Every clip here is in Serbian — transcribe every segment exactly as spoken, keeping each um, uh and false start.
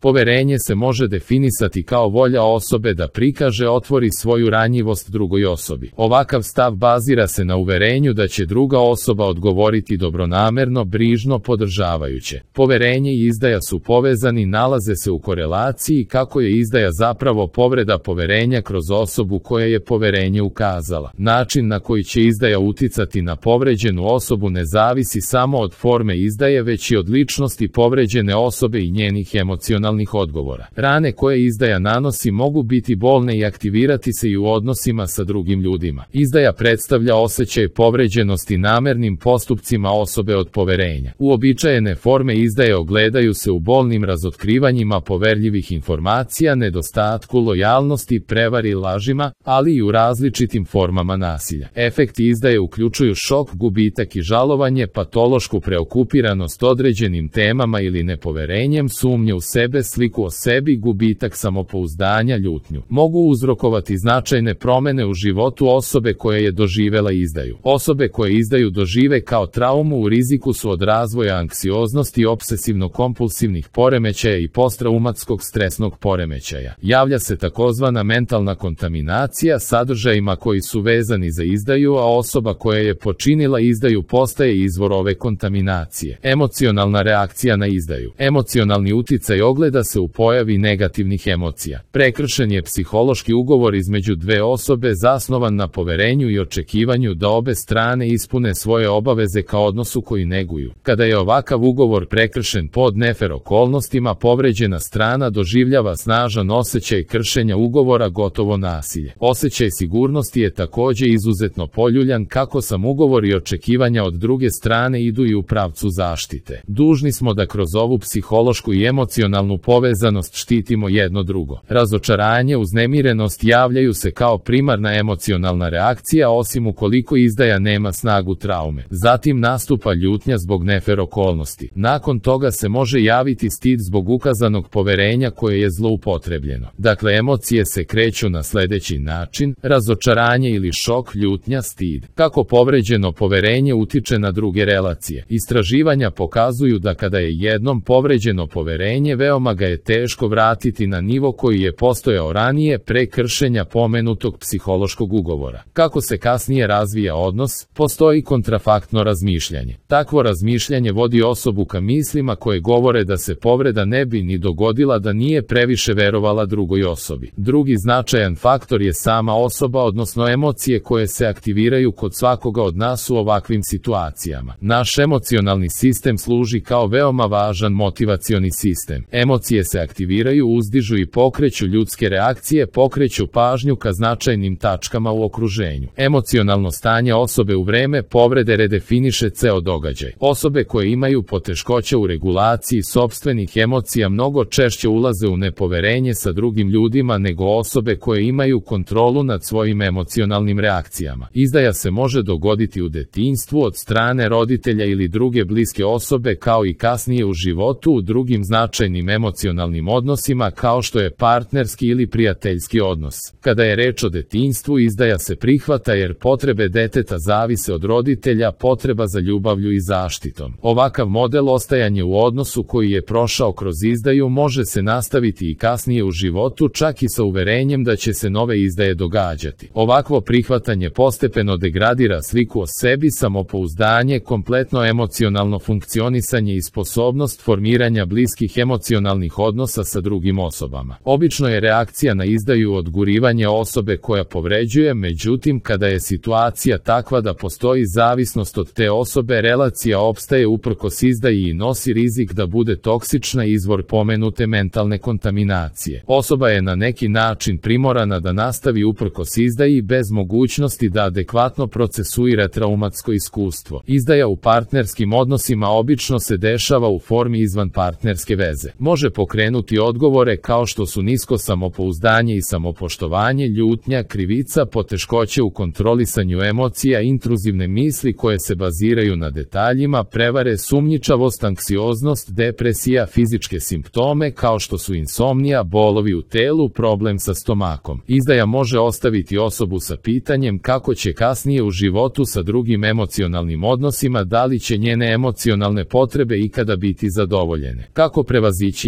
Poverenje se može definisati kao volja osobe da prikaže, otvori svoju ranjivost drugoj osobi. Ovakav stav bazira se na uverenju da će druga osoba odgovoriti dobronamerno, brižno, podržavajuće. Poverenje i izdaja su povezani, nalaze se u korelaciji, kako je izdaja zapravo povreda poverenja kroz osobu koja je poverenje ukazala. Način na koji će izdaja uticati na povređenu osobu ne zavisi samo od forme izdaje, već i od ličnosti povređene osobe i njenih emocionalnih odgovora. Rane koje izdaja nanosi mogu biti bolne i aktivirati se i u odnosima sa drugim ljudima. Izdaja predstavlja osjećaj povređenosti namernim postupcima osobe od poverenja. Uobičajene forme izdaje ogledaju se u bolnim razotkrivanjima poverljivih informacija, nedostatku lojalnosti, prevari, lažima, ali i u različitim formama nasilja. Efekti izdaje uključuju šok, gubitak i žalovanje, patološku preokupiranost određenim temama ili nepoverenjem, sumnje u sebe, sliku o sebi, gubitak samopouzdanja, ljutnju. Mogu uzrokovati značajne promene u životu osobe koja je doživela izdaju. Osobe koje izdaju dožive kao traumu u riziku su od razvoja anksioznosti, obsesivno-kompulsivnih poremećaja i posttraumatskog stresnog poremećaja. Javlja se takozvana mentalna kontaminacija sadržajima koji su vezani za izdaju, a osoba koja je počinila izdaju postaje izvor ove kontaminacije. Emocionalna reakcija na izdaju. Emocionalni uticaj ogleda se u pojavi negativnih emocija. Prekršen je psihološki ugovor između dve osobe zasnovan na poverenju i očekivanju da obe strane ispune svoje obaveze kao odnosu koji neguju. Kada je ovakav ugovor prekršen pod nefer okolnostima, povređena strana doživljava snažan osjećaj kršenja ugovora, gotovo nasilje. Osjećaj sigurnosti je takođe izuzetno poljuljan, kako sam ugovor i očekivanja od druge strane idu i u pravcu zaštite. Dužni smo da kroz ovu psihološku i emocionalnu povezanost štitimo jedno drugo. Razočaranje, uznemirenost javljaju se kao primarna emocionalna reakcija, osim ukoliko izdaja nema snagu traume. Zatim nastupa ljutnja zbog nefer okolnosti. Nakon toga se može javiti stid zbog ukazanog poverenja koje je zloupotrebljeno. Dakle, emocije se kreću na sledeći način: razočaranje ili šok, ljutnja, stid. Kako povređeno poverenje utiče na druge relacije? Istraživanja pokazuju da kada je jednom povređeno poverenje, veoma ga je teško vratiti na nivo koji je postojao ranije, pre kršenja pomenutog psihološkog ugovora. Kako se kasnije razvija odnos? Postoji kontrafaktno razmišljanje. Takvo razmišljanje vodi osobu ka mislima koje govore da se povreda ne bi ni dogodila da nije previše verovala drugoj osobi. Drugi značajan faktor je sama osoba, odnosno emocije koje se aktiviraju kod svakoga od nas u ovakvim situacijama. Naš emocionalni sistem služi kao veoma važan motivacioni sistem. Emocije se aktiviraju, uzdižu i pokreću ljudske reakcije, pokreću pažnju ka značajnim tačkama u okruženju. Emocionalno stanje osobe u vreme povrede redefiniše ceo događaj. Osobe koje imaju poteškoće u regulaciji sopstvenih emocija mnogo češće ulaze u nepoverenje sa drugim ljudima nego osobe koje imaju kontrolu nad svojim emocionalnim reakcijama. Izdaja se može dogoditi u detinjstvu od strane roditelja ili druge bliske osobe, kao i kasnije u životu u drugim značajnim emocionalnim odnosima, kao što je partnerski ili prijateljski odnos. Kada je reč o detinjstvu, izdaja se prihvata jer potrebe deteta zavise od roditelja, potreba za ljubavlju i zaštitom. Ovakav model ostajanja u odnosu koji je prošao kroz izdaju može se nastaviti i kasnije u životu, čak i sa uverenjem da će se nove izdaje događati. Ovakvo prihvatanje postepeno degradira sliku o sebi, samopouzdanje, kompletno emocionalno funkcionisanje i sposobnost formiranja bliskih emocionalnih odnosa sa drugim osobama. Obično je reakcija na izdaju odgurivanje osobe koja povređuje, međutim kada je situacija takva da postoji zavisnost od te osobe, relacija opstaje uprkos izdaji i nosi rizik da bude toksična, izvor pomenute mentalne kontaminacije. Osoba je na neki način primorana da nastavi uprkos izdaji bez mogućnosti da adekvatno procesuira traumatsko iskustvo. Izdaja u partnerskim odnosima obično se dešava u formi izvanpartnerske veze. Može pokrenuti odgovore kao što su nisko samopouzdanje i samopoštovanje, ljutnja, krivica, poteškoće u kontrolisanju emocija, intruzivne misli koje se baziraju na detaljima, prevare, sumnjičavost, anksioznost, depresija, fizičke simptome kao što su insomnija, bolovi u telu, problem sa stomakom. Izdaja može ostaviti osobu sa pitanjem kako će kasnije u životu sa drugim emocionalnim odnosima, da li će njene emocionalne potrebe ikada biti zadovoljene. Kako prevazići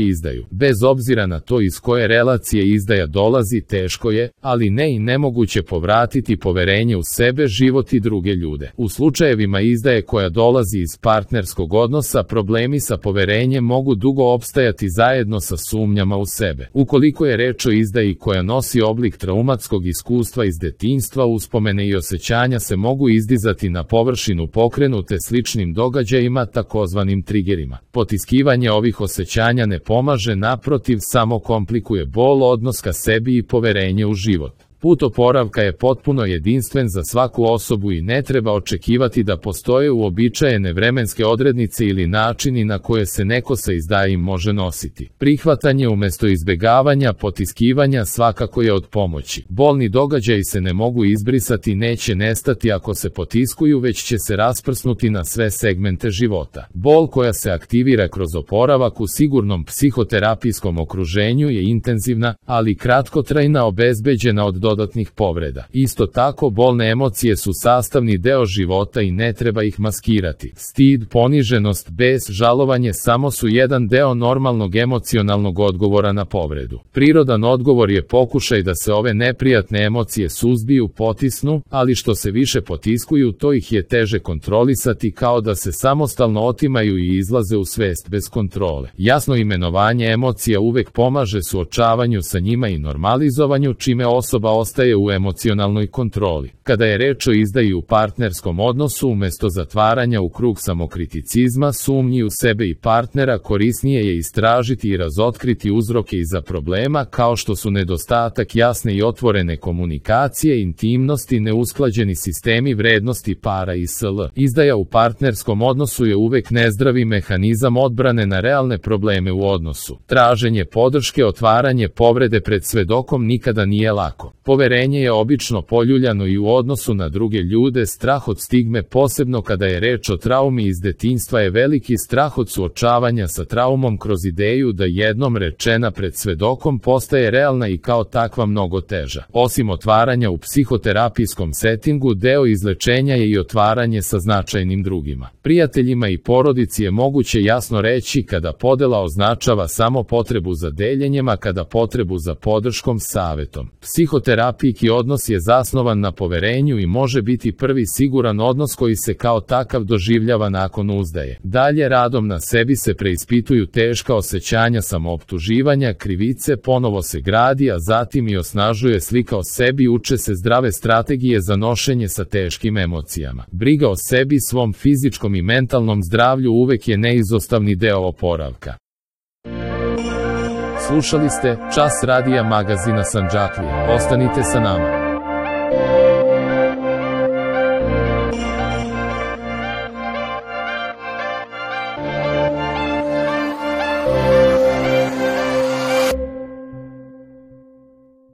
izdaju. Bez obzira na to iz koje relacije izdaja dolazi, teško je, ali ne i nemoguće povratiti poverenje u sebe, život i druge ljude. U slučajevima izdaje koja dolazi iz partnerskog odnosa, problemi sa poverenjem mogu dugo opstajati zajedno sa sumnjama u sebe. Ukoliko je reč o izdaji koja nosi oblik traumatskog iskustva iz detinjstva, uspomene i osjećanja se mogu izdizati na površinu pokrenute sličnim događajima, takozvanim trigerima. Potiskivanje ovih osjećanja ne pomaže, naprotiv, samo komplikuje bol, odnos ka sebi i poverenje u život. Put oporavka je potpuno jedinstven za svaku osobu i ne treba očekivati da postoje uobičajene vremenske odrednice ili načini na koje se neko sa izdajom može nositi. Prihvatanje umjesto izbjegavanja, potiskivanja svakako je od pomoći. Bolni događaji se ne mogu izbrisati, neće nestati ako se potiskuju, već će se rasprsnuti na sve segmente života. Bol koja se aktivira kroz oporavak u sigurnom psihoterapijskom okruženju je intenzivna, ali kratkotrajna, obezbeđena od dodatnih povreda. Isto tako, bolne emocije su sastavni deo života i ne treba ih maskirati. Stid, poniženost, bes, žalovanje samo su jedan deo normalnog emocionalnog odgovora na povredu. Prirodan odgovor je pokušaj da se ove neprijatne emocije suzbiju, potisnu, ali što se više potiskuju, to ih je teže kontrolisati, kao da se samostalno otimaju i izlaze u svest bez kontrole. Jasno imenovanje emocija uvek pomaže suočavanju sa njima i normalizovanju, čime osoba ostaje u emocionalnoj kontroli. Kada je reč o izdaji u partnerskom odnosu, umjesto zatvaranja u krug samokriticizma, sumnji u sebe i partnera, korisnije je istražiti i razotkriti uzroke iza problema, kao što su nedostatak jasne i otvorene komunikacije, intimnosti, neusklađeni sistemi vrednosti para i sl. Izdaja u partnerskom odnosu je uvek nezdravi mehanizam odbrane na realne probleme u odnosu. Traženje podrške, otvaranje povrede pred svedokom nikada nije lako. Poverenje je obično poljuljano i u odnosu na druge ljude. Strah od stigme, posebno kada je reč o traumi iz detinjstva, je veliki. Strah od suočavanja sa traumom kroz ideju da jednom rečena pred svedokom postaje realna i kao takva mnogo teža. Osim otvaranja u psihoterapijskom settingu, deo izlečenja je i otvaranje sa značajnim drugima. Prijateljima i porodici je moguće jasno reći kada podela označava samo potrebu za deljenjem, a kada potrebu za podrškom, savetom. Psihoterapijski odnos je zasnovan na poverenju i može biti prvi siguran odnos koji se kao takav doživljava nakon uzdaje. Dalje, radom na sebi se preispituju teška osjećanja samooptuživanja, krivice, ponovo se gradi, a zatim i osnažuje slika o sebi, uče se zdrave strategije za nošenje sa teškim emocijama. Briga o sebi, svom fizičkom i mentalnom zdravlju uvek je neizostavni deo oporavka. Slušali ste Čas radija magazina Sandžaklija. Ostanite sa nama.